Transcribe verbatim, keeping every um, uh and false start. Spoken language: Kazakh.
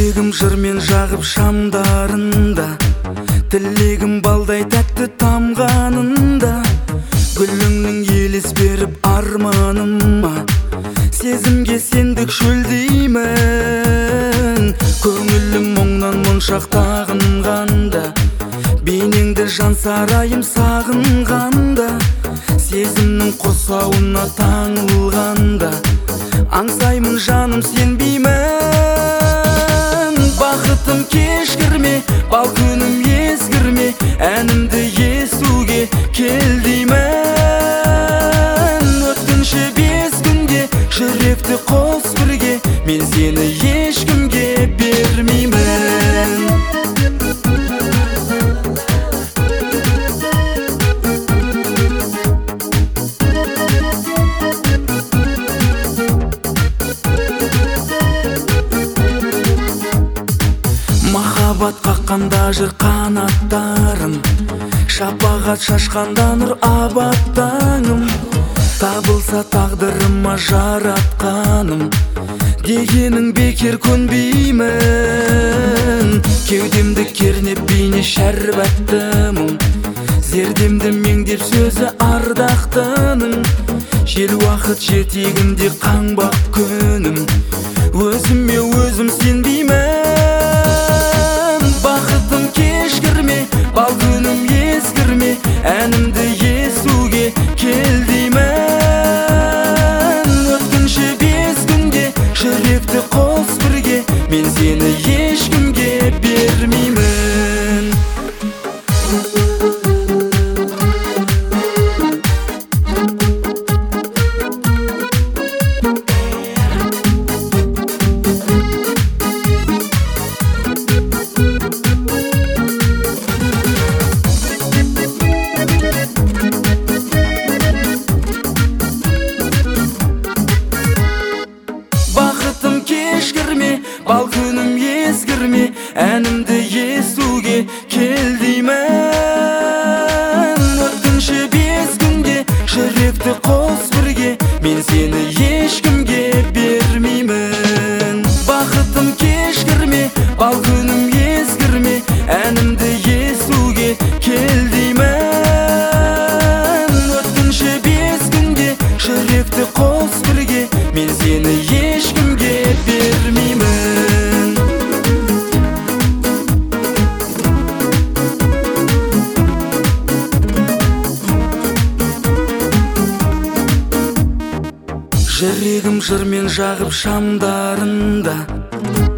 жүрегім жырмен жағып шамдарында, тілегім балдай тәтті тамғанында, гүліңнің елес беріп арманыма, сезімге сендік шөлдеймін. Көңілім мұңнан мұншақтағынғанда, бейнеңді жан сарайым сағынғанда, сезімнің қосауына таңылғанда, аңсаймын жаным сенбеймін. Бақытым кешкірме, бал күнім езгірме, әнімді естуге кел деймін. Өткінші бес күнде жүректі қос бірге, мен сені ешкімге бермеймін. Махаббат қаққанда жыр қанаттарым, шапағат шашқанда нұр абаттаңым. Табылса тағдырыма жаратқаным, дегенің бекер көнбеймін. Кеудемді кернеп бейне шәрбаттымын, зердемді меңдеп сөзі ардақтының. Жел уақыт жетегінде қаңбақ күнім, өзіме өзім сенбеймін. Бақытым кешкірме, бал күнім ескірме, әнімді естуге кел деймін. Өткінші бес күнде жүректі қос бірге, мен сені ешкімге бермеймін. Бал күнім езгірме, әнімді естуге кел деймін. Өткінші бес күнде жүректі қос бірге, мен сені ешкімге бермеймін. Бақытым кешкірме, бал күнім езгірме, әнімді естуге кел деймін. Өткінші бес күнде жүректі қос бірге, мен сені ешкімге бермеймін. Жүрегім жырмен жағып шамдарында,